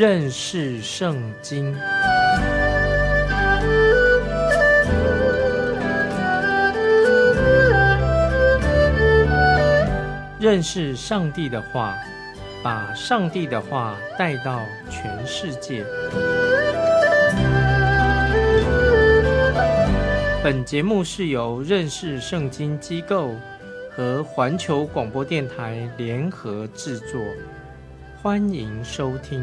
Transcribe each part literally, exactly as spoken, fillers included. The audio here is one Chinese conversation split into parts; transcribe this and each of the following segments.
认识圣经。认识上帝的话，把上帝的话带到全世界。本节目是由认识圣经机构和环球广播电台联合制作，欢迎收听。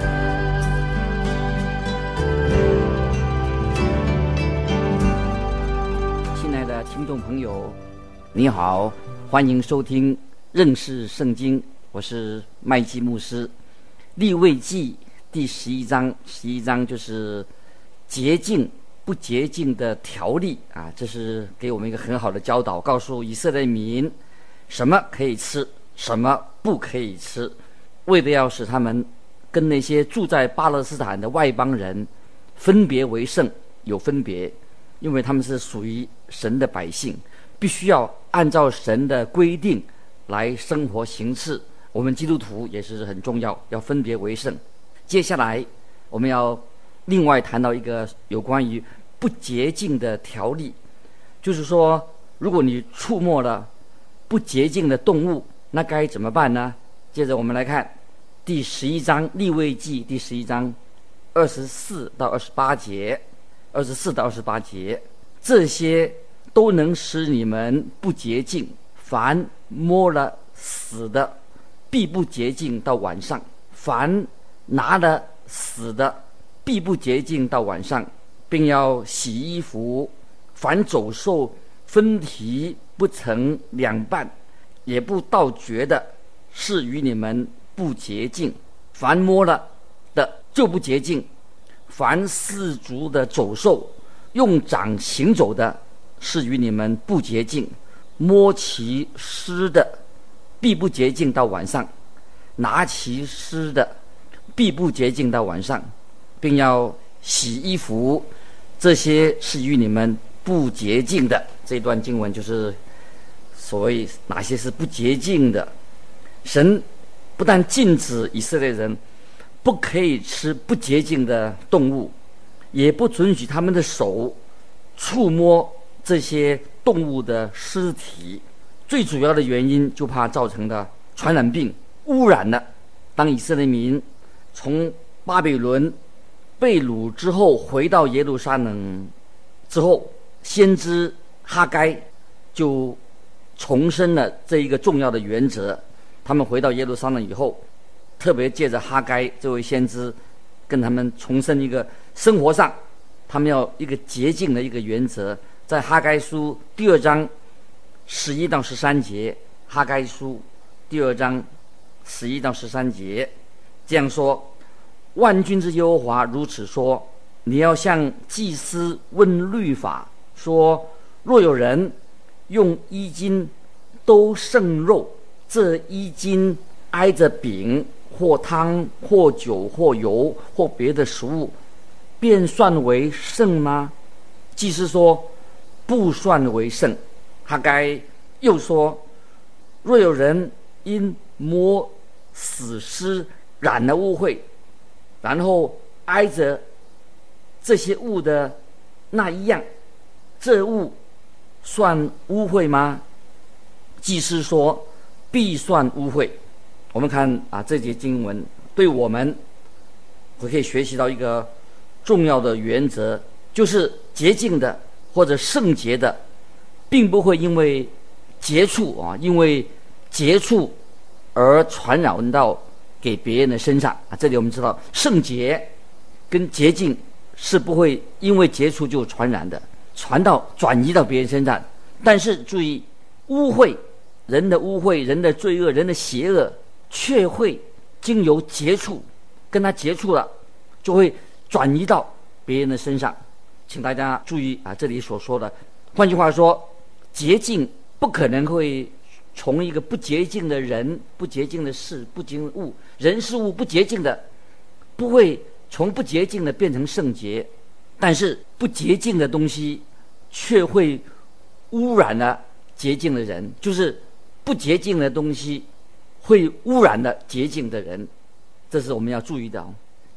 亲爱的听众朋友，你好，欢迎收听认识圣经，我是麦基牧师。利未记第十一章，十一章就是洁净不洁净的条例啊，这是给我们一个很好的教导，告诉以色列民什么可以吃，什么不可以吃，为的要使他们跟那些住在巴勒斯坦的外邦人分别为圣，有分别，因为他们是属于神的百姓，必须要按照神的规定来生活行事。我们基督徒也是很重要，要分别为圣。接下来我们要另外谈到一个有关于不洁净的条例，就是说如果你触摸了不洁净的动物，那该怎么办呢？接着我们来看第十一章，利未记第十一章二十四到二十八节，二十四到二十八节，这些都能使你们不洁净，凡摸了死的必不洁净到晚上，凡拿了死的必不洁净到晚上，并要洗衣服。凡走兽分蹄不成两半，也不倒嚼的，是与你们不洁净。凡摸了的就不洁净。凡四足的走兽用掌行走的，是与你们不洁净。摸其尸的必不洁净到晚上，拿其尸的必不洁净到晚上，并要洗衣服，这些是与你们不洁净的。这段经文就是所谓哪些是不洁净的。神不但禁止以色列人不可以吃不洁净的动物，也不准许他们的手触摸这些动物的尸体。最主要的原因就怕造成的传染病污染了。当以色列民从巴比伦被掳之后回到耶路撒冷之后，先知哈该就重申了这一个重要的原则。他们回到耶路撒冷以后，特别借着哈该这位先知跟他们重申一个生活上他们要一个洁净的一个原则。在哈该书第二章十一到十三节，哈该书第二章十一到十三节这样说：万军之耶和华如此说，你要向祭司问律法，说若有人用衣巾兜剩肉，这衣巾挨着饼或汤或酒或油或别的食物，便算为圣吗？祭司说不算为圣。哈该又说，若有人因摸死尸染了污秽，然后挨着这些物的那一样，这物算污秽吗？祭司说必算污秽。我们看啊，这节经文对我们我可以学习到一个重要的原则，就是洁净的或者圣洁的并不会因为接触啊，因为接触而传染到给别人的身上啊。这里我们知道，圣洁跟洁净是不会因为接触就传染的，传到转移到别人身上。但是注意，污秽，人的污秽，人的罪恶，人的邪恶，却会经由接触，跟他接触了，就会转移到别人的身上。请大家注意啊，这里所说的，换句话说，洁净不可能会从一个不洁净的人、不洁净的事、不洁净的物、人事物不洁净的，不会从不洁净的变成圣洁。但是不洁净的东西却会污染了洁净的人，就是不洁净的东西会污染了洁净的人，这是我们要注意的。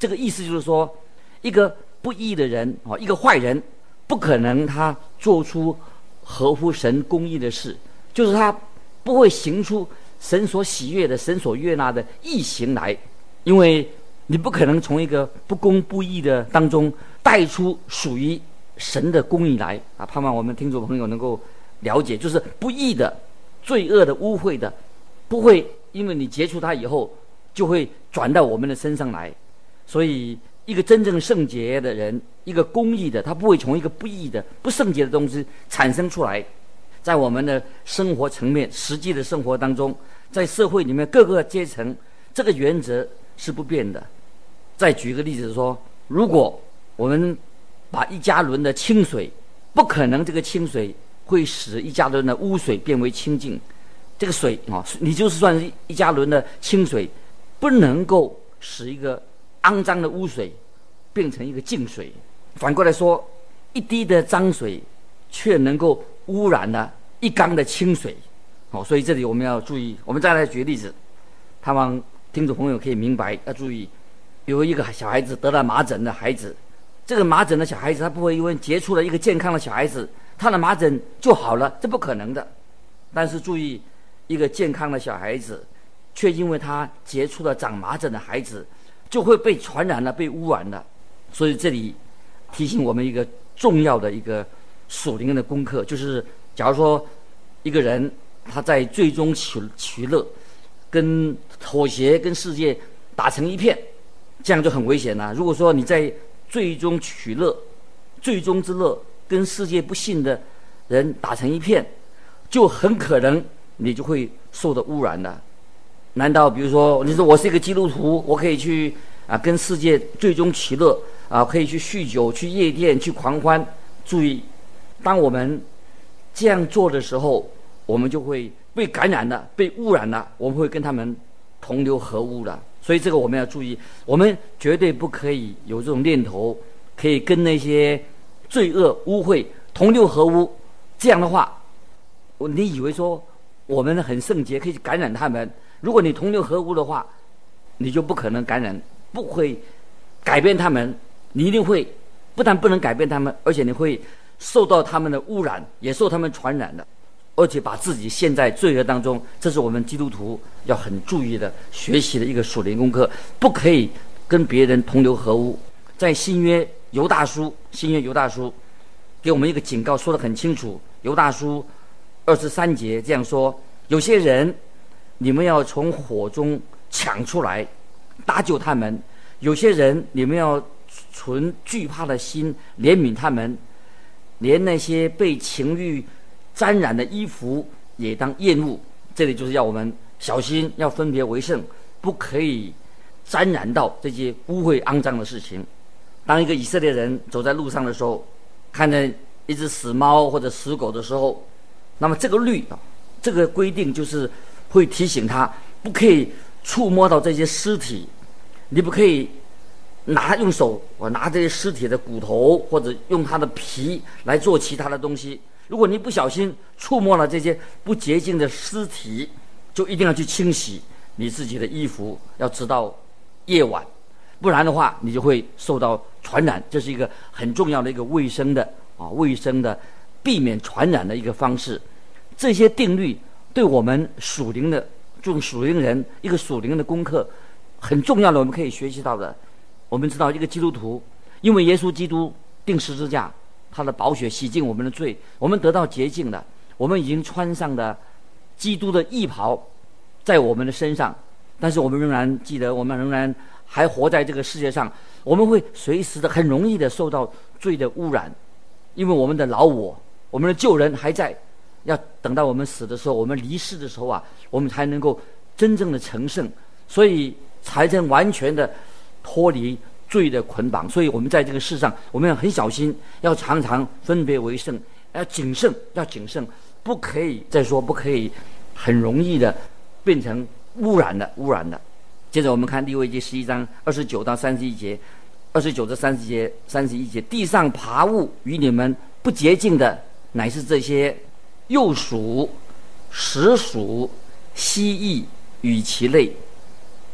这个意思就是说，一个不义的人啊，一个坏人，不可能他做出合乎神公义的事，就是他不会行出神所喜悦的、神所悦纳的义行来，因为你不可能从一个不公不义的当中带出属于神的公义来啊！盼望我们听众朋友能够了解，就是不义的、罪恶的、污秽的，不会因为你结出它以后，就会转到我们的身上来。所以，一个真正圣洁的人，一个公义的，他不会从一个不义的、不圣洁的东西产生出来。在我们的生活层面、实际的生活当中，在社会里面各个阶层，这个原则是不变的。再举一个例子说，如果我们把一加仑的清水，不可能这个清水会使一加仑的污水变为清净。这个水啊，你就是算是一加仑的清水，不能够使一个肮脏的污水变成一个净水。反过来说，一滴的脏水却能够污染了一缸的清水。哦，所以这里我们要注意。我们再来举例子，盼望听众朋友可以明白，要注意。有一个小孩子得了麻疹的孩子，这个麻疹的小孩子他不会因为接触了一个健康的小孩子，他的麻疹就好了，这不可能的。但是注意，一个健康的小孩子却因为他接触了长麻疹的孩子，就会被传染了，被污染了。所以这里提醒我们一个重要的一个属灵的功课，就是假如说一个人他在最终取取乐，跟妥协跟世界打成一片，这样就很危险了。如果说你在最终取乐、最终之乐跟世界不信的人打成一片，就很可能你就会受到污染了。难道比如说你说我是一个基督徒，我可以去啊跟世界最终取乐啊，可以去酗酒、去夜店、去狂欢？注意，当我们这样做的时候，我们就会被感染了，被污染了，我们会跟他们同流合污了。所以这个我们要注意，我们绝对不可以有这种念头，可以跟那些罪恶污秽同流合污。这样的话，你以为说我们很圣洁，可以感染他们？如果你同流合污的话，你就不可能感染，不会改变他们。你一定会不但不能改变他们，而且你会受到他们的污染，也受他们传染的，而且把自己陷在罪恶当中。这是我们基督徒要很注意的学习的一个属灵功课，不可以跟别人同流合污。在新约犹大书，新约犹大书给我们一个警告，说得很清楚。犹大书二十三节这样说：有些人你们要从火中抢出来，搭救他们；有些人你们要存惧怕的心，怜悯他们。连那些被情欲沾染的衣服也当厌恶。这里就是要我们小心，要分别为圣，不可以沾染到这些污秽肮脏的事情。当一个以色列人走在路上的时候，看见一只死猫或者死狗的时候，那么这个律啊，这个规定就是会提醒他不可以触摸到这些尸体，你不可以拿用手我拿这些尸体的骨头，或者用它的皮来做其他的东西。如果你不小心触摸了这些不洁净的尸体，就一定要去清洗你自己的衣服，要直到夜晚，不然的话你就会受到传染。这是一个很重要的一个卫生的啊，卫生的避免传染的一个方式。这些定律对我们属灵的这种属灵人一个属灵的功课很重要的，我们可以学习到的。我们知道一个基督徒因为耶稣基督钉十字架，他的宝血洗净我们的罪，我们得到洁净了，我们已经穿上了基督的义袍在我们的身上。但是我们仍然记得，我们仍然还活在这个世界上，我们会随时的很容易的受到罪的污染，因为我们的老我，我们的旧人还在，要等到我们死的时候，我们离世的时候啊，我们才能够真正的成圣，所以才能完全的脱离罪的捆绑。所以我们在这个世上，我们要很小心，要常常分别为圣，要谨慎，要谨慎，不可以再说不可以很容易的变成污染的污染的。接着我们看利未记十一章二十九到三十一节，二十九至三十节三十一节，地上爬物与你们不洁净的，乃是这些幼鼠、石鼠、蜥蜴与其类。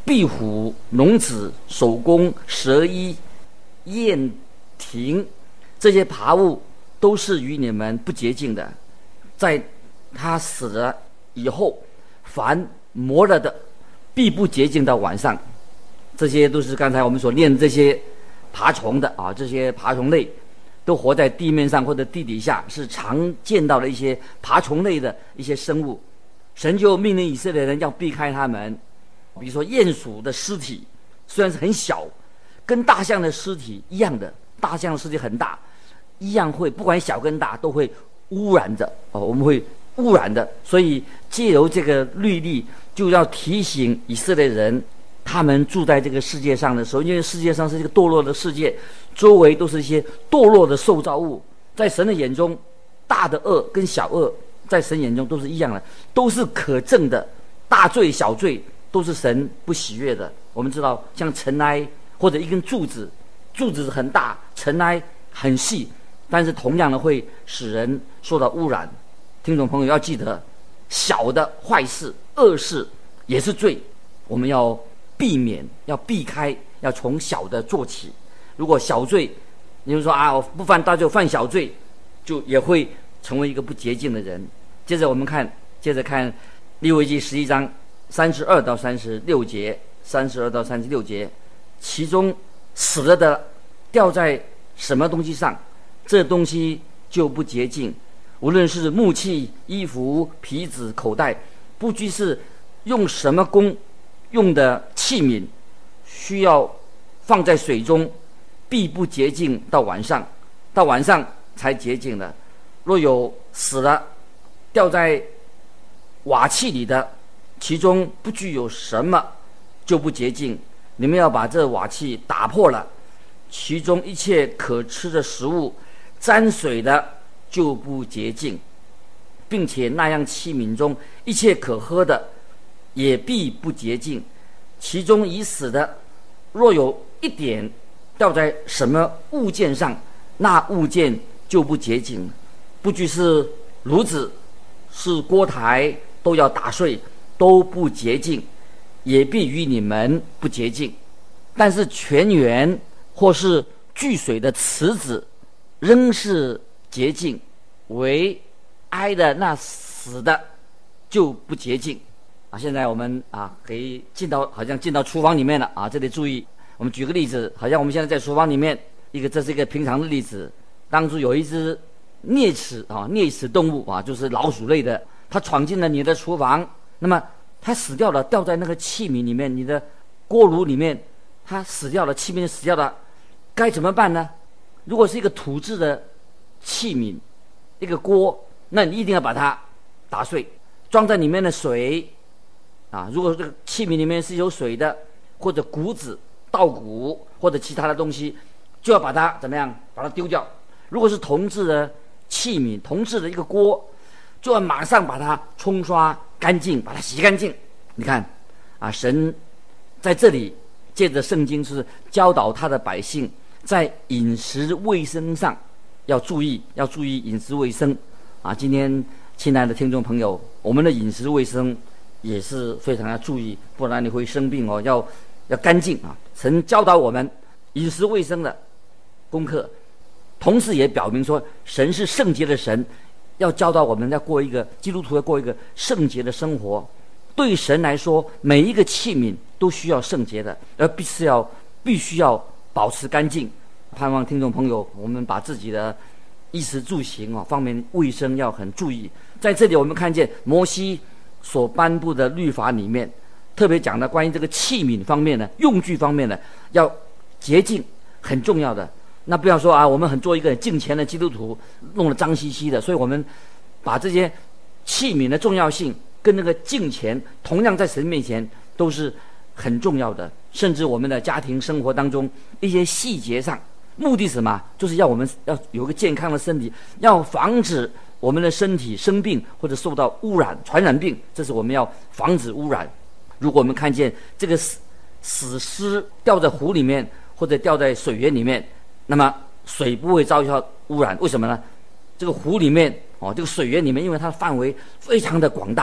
壁虎、龙子、守宫、蛇衣、燕蜓，这些爬物都是与你们不洁净的。在他死了以后，凡磨了的必不洁净到晚上。这些都是刚才我们所念的这些爬虫的啊，这些爬虫类都活在地面上或者地底下，是常见到的一些爬虫类的一些生物。神就命令以色列人要避开他们。比如说鼹鼠的尸体虽然是很小，跟大象的尸体一样的，大象的尸体很大，一样会不管小跟大都会污染的哦，我们会污染的。所以借由这个律例，就要提醒以色列人，他们住在这个世界上的时候，因为世界上是一个堕落的世界，周围都是一些堕落的受造物，在神的眼中，大的恶跟小恶在神眼中都是一样的，都是可憎的，大罪小罪都是神不喜悦的。我们知道像尘埃或者一根柱子，柱子很大，尘埃很细，但是同样的会使人受到污染。听众朋友要记得，小的坏事恶事也是罪，我们要避免，要避开，要从小的做起。如果小罪，你就说啊，我不犯大罪，犯小罪，就也会成为一个不洁净的人。接着我们看，接着看利未记十一章三十二到三十六节，三十二到三十六节，其中死了的掉在什么东西上，这东西就不洁净。无论是木器、衣服、皮子、口袋，不拘是用什么工用的器皿，需要放在水中，必不洁净到晚上，到晚上才洁净的。若有死了掉在瓦器里的，其中不具有什么，就不洁净。你们要把这瓦器打破了，其中一切可吃的食物沾水的就不洁净，并且那样器皿中一切可喝的也必不洁净。其中已死的，若有一点掉在什么物件上，那物件就不洁净。不拘是炉子是锅台，都要打碎，都不洁净，也必与你们不洁净。但是泉源或是聚水的池子仍是洁净，唯挨的那死的就不洁净。啊，现在我们啊可以进到，好像进到厨房里面了啊。这里注意，我们举个例子，好像我们现在在厨房里面，一个这是一个平常的例子。当初有一只啮齿啊，啮齿动物啊，就是老鼠类的，它闯进了你的厨房，那么它死掉了，掉在那个器皿里面，你的锅炉里面，它死掉了，器皿死掉了，该怎么办呢？如果是一个土质的器皿，一个锅，那你一定要把它打碎，装在里面的水啊，如果这个器皿里面是有水的，或者谷子、稻谷或者其他的东西，就要把它怎么样？把它丢掉。如果是铜制的器皿，铜制的一个锅，就要马上把它冲刷干净，把它洗干净。你看啊，神在这里借着圣经是教导他的百姓在饮食卫生上要注意，要注意饮食卫生啊。今天亲爱的听众朋友，我们的饮食卫生也是非常要注意，不然你会生病哦。要要干净啊！神教导我们饮食卫生的功课，同时也表明说，神是圣洁的神，要教导我们要过一个基督徒要过一个圣洁的生活。对神来说，每一个器皿都需要圣洁的，而必须要必须要保持干净。盼望听众朋友，我们把自己的衣食住行啊方面卫生要很注意。在这里，我们看见摩西所颁布的律法里面，特别讲的关于这个器皿方面呢，用具方面呢，要洁净，很重要的。那不要说啊，我们很做一个敬虔的基督徒，弄得脏兮兮的。所以我们把这些器皿的重要性跟那个敬虔，同样在神面前都是很重要的。甚至我们的家庭生活当中一些细节上，目的是什么？就是要我们要有一个健康的身体，要防止我们的身体生病或者受到污染、传染病，这是我们要防止污染。如果我们看见这个死死尸掉在湖里面或者掉在水源里面，那么水不会遭到污染，为什么呢？这个湖里面哦，这个水源里面，因为它的范围非常的广大，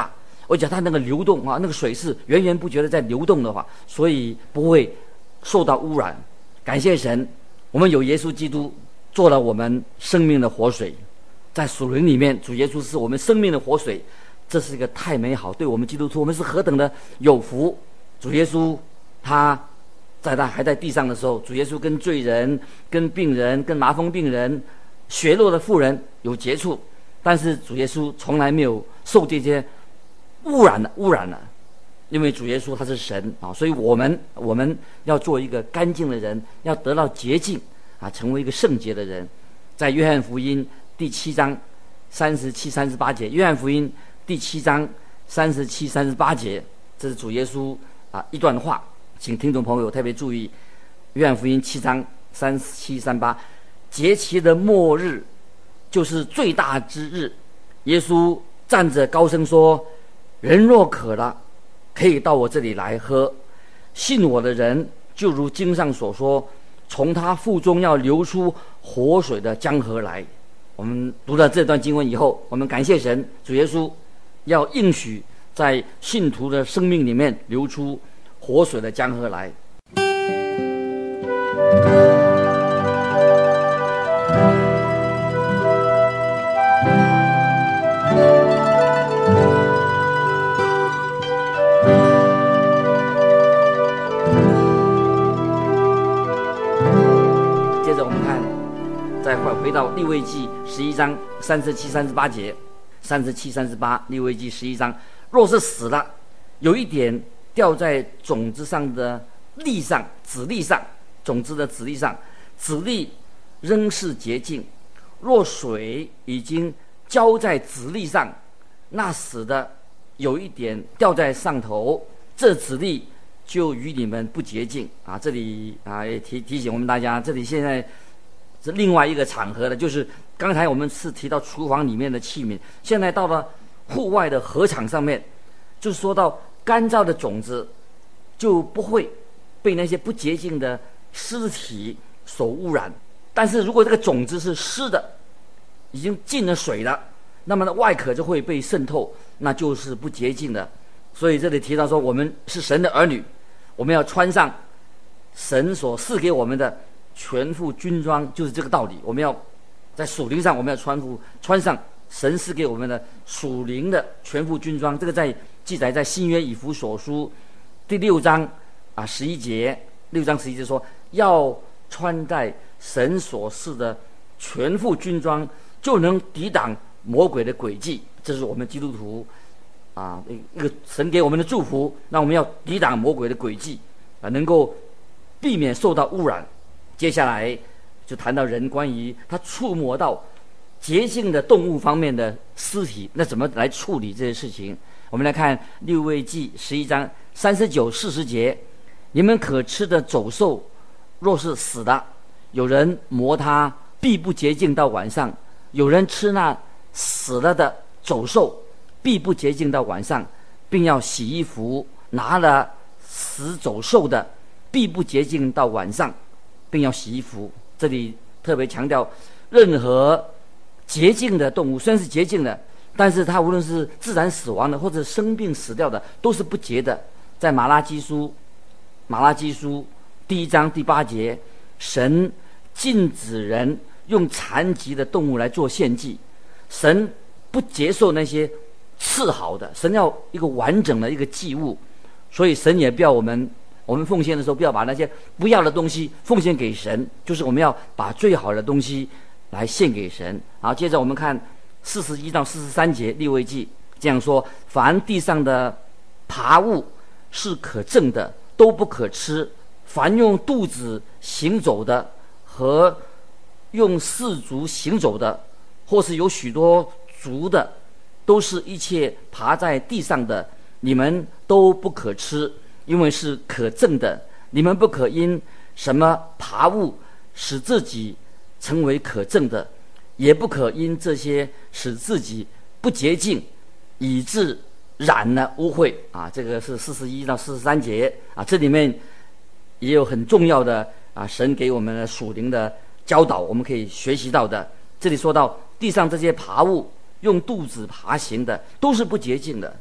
而且它那个流动啊，那个水是源源不绝的在流动的话，所以不会受到污染。感谢神，我们有耶稣基督做了我们生命的活水，在属灵里面，主耶稣是我们生命的活水，这是一个太美好，对我们基督徒，我们是何等的有福。主耶稣他在他还在地上的时候，主耶稣跟罪人、跟病人、跟麻风病人、血漏的妇人有接触，但是主耶稣从来没有受这些污染的污染了，因为主耶稣他是神啊，所以我们我们要做一个干净的人，要得到洁净啊，成为一个圣洁的人。在约翰福音第七章三十七、三十八节，约翰福音第七章三十七、三十八节，这是主耶稣啊一段话，请听众朋友特别注意。约翰福音七章三十七、三十八，节期的末日就是最大之日，耶稣站着高声说：人若渴了，可以到我这里来喝，信我的人就如经上所说，从他腹中要流出活水的江河来。我们读了这段经文以后，我们感谢神，主耶稣要应许在信徒的生命里面流出活水的江河来。接着我们看，再回到利未记十一章三十七、三十八节，三十七、三十八，利未记十一章，若是死了，有一点掉在种子上的粒上，籽粒上，种子的籽粒上，籽粒仍是洁净。若水已经浇在籽粒上，那死的有一点掉在上头，这籽粒就与你们不洁净啊！这里啊也提提醒我们大家，这里现在是另外一个场合的，就是刚才我们是提到厨房里面的器皿，现在到了户外的禾场上面，就是说到干燥的种子就不会被那些不洁净的尸体所污染。但是如果这个种子是湿的，已经进了水了，那么呢外壳就会被渗透，那就是不洁净的。所以这里提到说，我们是神的儿女，我们要穿上神所赐给我们的全副军装，就是这个道理。我们要在属灵上，我们要穿副穿上神赐给我们的属灵的全副军装。这个在记载在新约以弗所书第六章啊十一节，六章十一节说，要穿戴神所赐的全副军装，就能抵挡魔鬼的诡计。这是我们基督徒啊一个神给我们的祝福，那我们要抵挡魔鬼的诡计啊，能够避免受到污染。接下来就谈到人关于他触摸到洁净的动物方面的尸体，那怎么来处理这些事情？我们来看利未记十一章三十九、四十节，你们可吃的走兽，若是死的，有人磨它，必不洁净到晚上；有人吃那死了的走兽，必不洁净到晚上，并要洗衣服。拿了死走兽的，必不洁净到晚上，并要洗衣服。这里特别强调，任何洁净的动物虽然是洁净的，但是它无论是自然死亡的或者生病死掉的，都是不洁的。在马拉基书马拉基书第一章第八节，神禁止人用残疾的动物来做献祭，神不接受那些次好的，神要一个完整的一个祭物。所以神也不要我们我们奉献的时候，不要把那些不要的东西奉献给神，就是我们要把最好的东西来献给神。好，接着我们看四十一到四十三节利未记这样说：凡地上的爬物是可憎的，都不可吃；凡用肚子行走的和用四足行走的，或是有许多足的，都是一切爬在地上的，你们都不可吃，因为是可憎的。你们不可因什么爬物使自己成为可憎的，也不可因这些使自己不洁净，以致染了污秽啊。这个是四十一到四十三节啊，这里面也有很重要的啊，神给我们的属灵的教导，我们可以学习到的。这里说到地上这些爬物用肚子爬行的，都是不洁净的。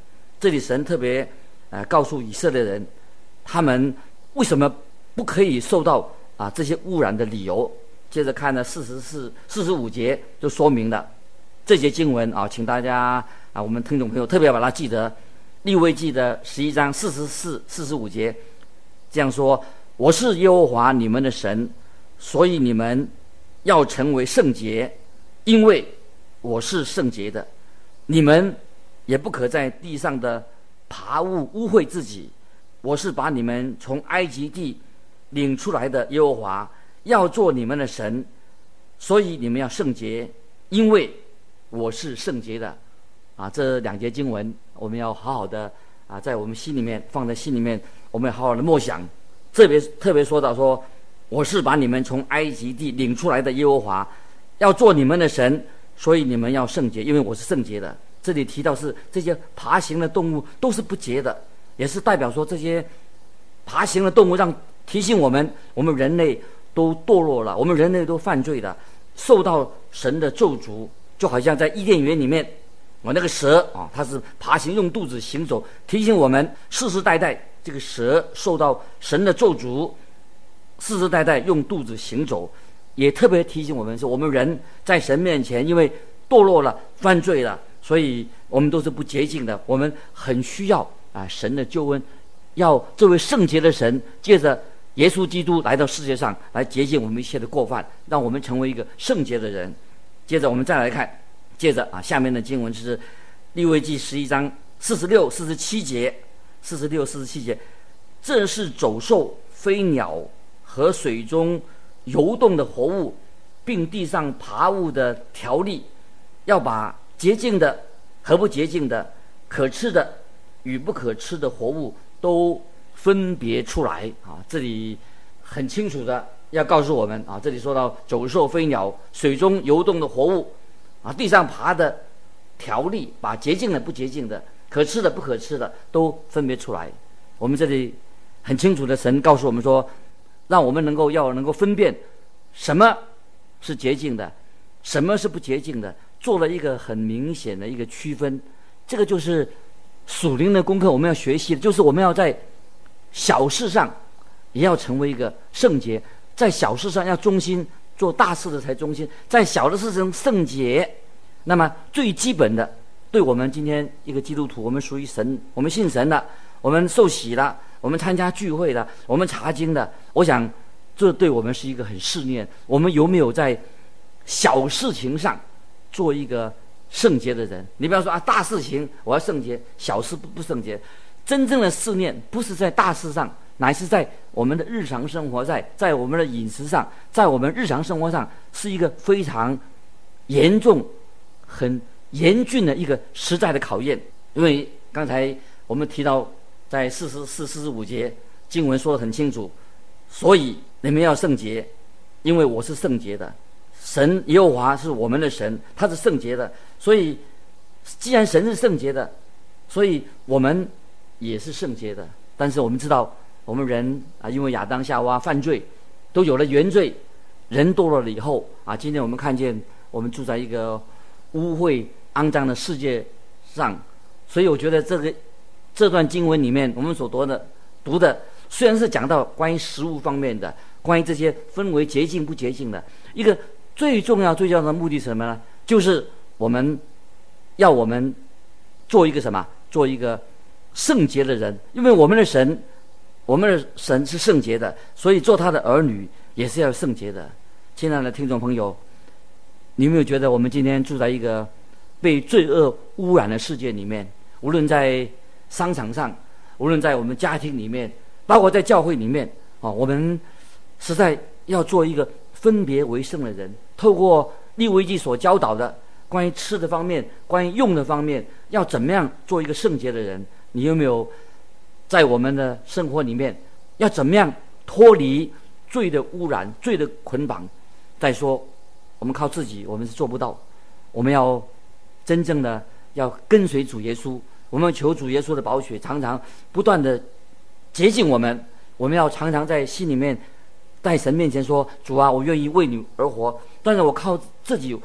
这里神特别呃告诉以色列人，他们为什么不可以受到啊这些污染的理由。接着看呢四十四、四十五节就说明了这节经文啊，请大家啊我们听众朋友特别把它记得。利未记的十一章四十四、四十五节这样说：我是耶和华你们的神，所以你们要成为圣洁，因为我是圣洁的。你们也不可在地上的爬物污秽自己。我是把你们从埃及地领出来的耶和华，要做你们的神，所以你们要圣洁，因为我是圣洁的。啊，这两节经文我们要好好的啊，在我们心里面放在心里面，我们要好好的默想。特别特别说到说，我是把你们从埃及地领出来的耶和华，要做你们的神，所以你们要圣洁，因为我是圣洁的。这里提到是这些爬行的动物都是不洁的，也是代表说这些爬行的动物让提醒我们，我们人类都堕落了，我们人类都犯罪了，受到神的咒诅。就好像在伊甸园里面，我那个蛇啊，它是爬行用肚子行走，提醒我们世世代代这个蛇受到神的咒诅，世世代代用肚子行走，也特别提醒我们说，我们人在神面前因为堕落了、犯罪了，所以我们都是不洁净的。我们很需要啊神的救恩，要这位圣洁的神借着耶稣基督来到世界上来洁净我们一切的过犯，让我们成为一个圣洁的人。接着我们再来看。接着啊，下面的经文是利未记十一章四十六、四十七节，四十六、四十七节，这是走兽、飞鸟和水中游动的活物，并地上爬物的条例，要把洁净的和不洁净的、可吃的与不可吃的活物都分别出来啊。这里很清楚的要告诉我们啊，这里说到走兽、飞鸟、水中游动的活物。啊，地上爬的条例，把洁净的、不洁净的、可吃的、不可吃的都分别出来。我们这里很清楚的，神告诉我们说，让我们能够要能够分辨什么是洁净的，什么是不洁净的，做了一个很明显的一个区分。这个就是属灵的功课，我们要学习的，就是我们要在小事上也要成为一个圣洁，在小事上要忠心。做大事的才忠心，在小的事情圣洁。那么最基本的，对我们今天一个基督徒，我们属于神，我们信神的，我们受洗了，我们参加聚会的，我们查经的，我想这对我们是一个很试验，我们有没有在小事情上做一个圣洁的人？你不要说啊，大事情我要圣洁，小事不不圣洁。真正的试验不是在大事上，乃是在我们的日常生活，在在我们的饮食上，在我们日常生活上，是一个非常严重、很严峻的一个实在的考验。因为刚才我们提到，在四十四、四十五节经文说得很清楚，所以你们要圣洁，因为我是圣洁的。神耶和华是我们的神，他是圣洁的，所以既然神是圣洁的，所以我们也是圣洁的。但是我们知道，我们人啊，因为亚当夏娃犯罪，都有了原罪，人堕落了以后啊，今天我们看见我们住在一个污秽肮脏的世界上，所以我觉得这个这段经文里面我们所读的读的，虽然是讲到关于食物方面的，关于这些分为洁净不洁净的，一个最重要最重要的目的是什么呢？就是我们要我们做一个什么？做一个圣洁的人，因为我们的神，我们的神是圣洁的，所以做他的儿女也是要圣洁的。亲爱的听众朋友，你有没有觉得我们今天住在一个被罪恶污染的世界里面？无论在商场上，无论在我们家庭里面，包括在教会里面啊，我们实在要做一个分别为圣的人。透过利未记所教导的关于吃的方面，关于用的方面，要怎么样做一个圣洁的人？你有没有在我们的生活里面，要怎么样脱离罪的污染、罪的捆绑？再说，我们靠自己我们是做不到，我们要真正的要跟随主耶稣，我们求主耶稣的宝血常常不断的洁净我们。我们要常常在心里面在神面前说，主啊，我愿意为你而活，但是我靠自己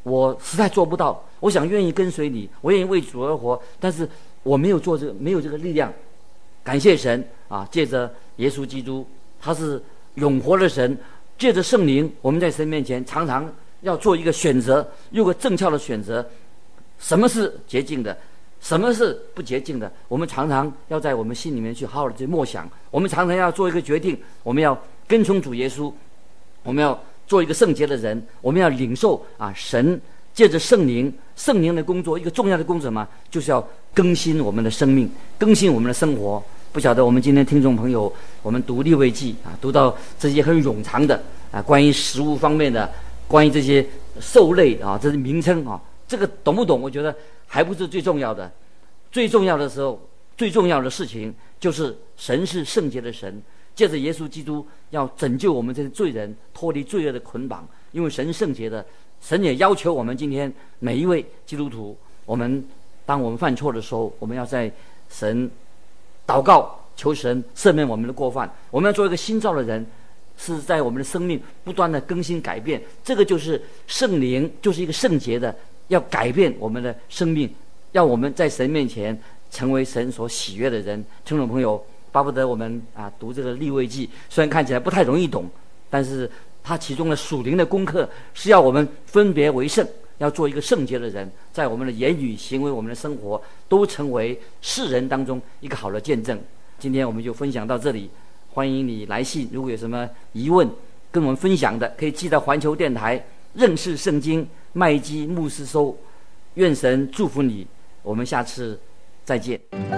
我实在做不到，我想愿意跟随你，我愿意为主而活，但是我没有做这个，没有这个力量。感谢神啊，借着耶稣基督，他是永活的神，借着圣灵，我们在神面前常常要做一个选择，有个正确的选择。什么是洁净的，什么是不洁净的，我们常常要在我们心里面去好好的去默想。我们常常要做一个决定，我们要跟从主耶稣，我们要做一个圣洁的人，我们要领受啊神借着圣灵圣灵的工作。一个重要的工作嘛，就是要更新我们的生命，更新我们的生活。不晓得我们今天听众朋友，我们读利未记啊，读到这些很冗长的啊，关于食物方面的，关于这些兽类啊，这些名称啊，这个懂不懂？我觉得还不是最重要的。最重要的时候，最重要的事情就是神是圣洁的神，借着耶稣基督要拯救我们这些罪人，脱离罪恶的捆绑。因为神是圣洁的，神也要求我们今天每一位基督徒，我们当我们犯错的时候，我们要在神祷告，求神赦免我们的过犯。我们要做一个新造的人，是在我们的生命不断的更新改变。这个就是圣灵，就是一个圣洁的，要改变我们的生命，要我们在神面前成为神所喜悦的人。听众朋友，巴不得我们啊读这个利未记，虽然看起来不太容易懂，但是它其中的属灵的功课是要我们分别为圣，要做一个圣洁的人，在我们的言语行为，我们的生活都成为世人当中一个好的见证。今天我们就分享到这里，欢迎你来信，如果有什么疑问跟我们分享的，可以寄到环球电台认识圣经麦基牧师收。愿神祝福你，我们下次再见。